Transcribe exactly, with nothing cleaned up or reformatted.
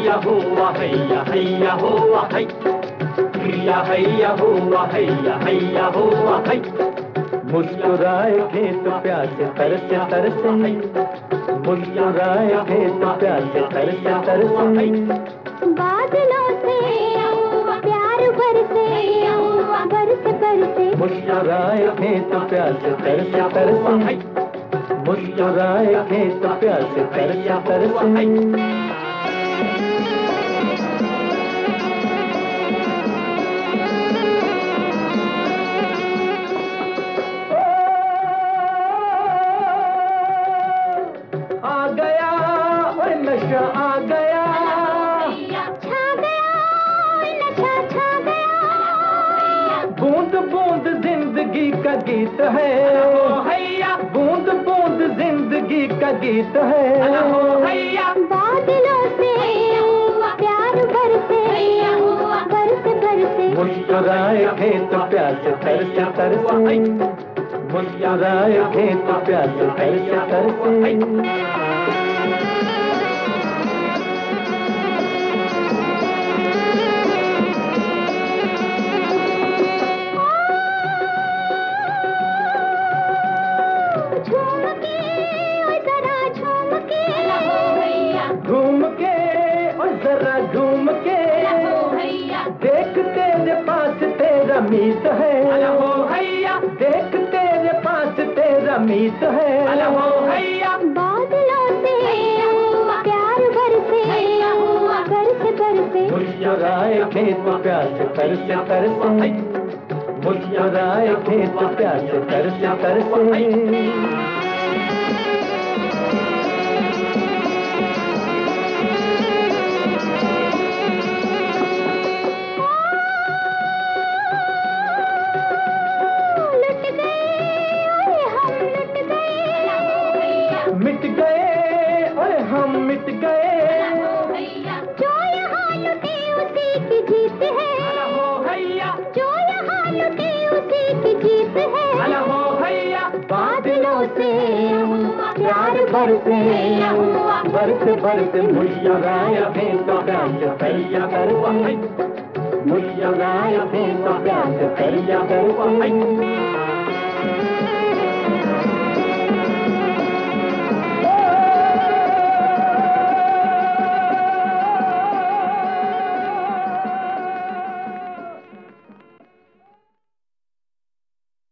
हैया हुआ हैया हैया हुआ है, हैया हैया हुआ हैया हैया हुआ है। मुस्कुराए खेत प्यासे तरसे तरसे, मुस्कुराए खेत प्यासे तरसे तरसे। बादलों से प्यार बरसे बरसे बरसे, मुस्कुराए खेत प्यासे तरसे तरसे, मुस्कुराए खेत प्यासे तरसे तरसे। आ गया और नशा आ गया, छा गया नशा छा गया। बूंद बूंद जिंदगी का गीत है, हैया बूंद बूंद जिंदगी का गीत है। हैया बादलों से प्यार बरसे बरसे बरसे, मुस्कुराए खेत प्यासे तरसे तरसे, मुस्कुराए खेत प्यासे तरसे तरसे। घूम के और जरा घूम के, देख तेरे पास तेरा मीत है, हैया देख तेरे पास तेरा मीत है। हैया बादलों से प्यार बरसे बरसे बरसे, मुस्कुराए खेत प्यासे तरसे तरसे, मुस्कुराए खेत प्यासे तरसे तरसे। मिट गए और हम मिट गए, जो यहाँ लुटे उसी की जीत है, हैया जो यहाँ लुटे उसी की जीत है। हैया बादलों से प्यार बरसे बरसे बरसे, मुस्कुराए खेत प्यासे तरसे तरसे, मुस्कुराए खेत प्यासे तरसे तरसे।